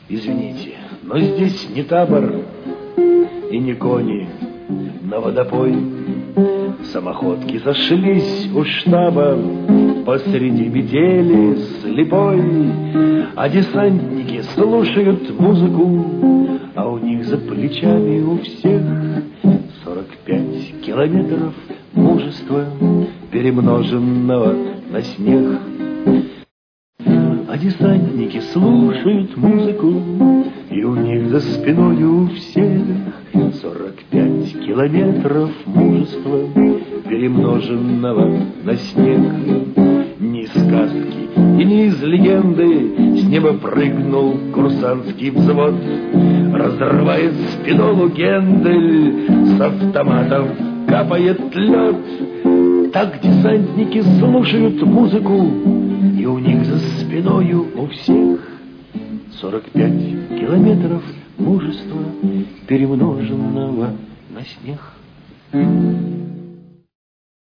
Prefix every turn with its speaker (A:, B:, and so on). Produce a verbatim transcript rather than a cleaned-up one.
A: Извините, но здесь не табор и не кони на водопой. Самоходки зашлись у штаба посреди метели слепой, а десантники слушают музыку, а у них за плечами у всех сорок пять километров мужества, перемноженного на снег. А десантники слушают музыку, и у них за спиной у всех сорок пять километров мужества, перемноженного на снег. Ни из сказки и ни из легенды с неба прыгнул курсантский взвод. Разрывает спинолу Гендель, с автоматов капает лед. Так десантники слушают музыку, и у них за спиною у всех сорок пять километров мужества, перемноженного на снег.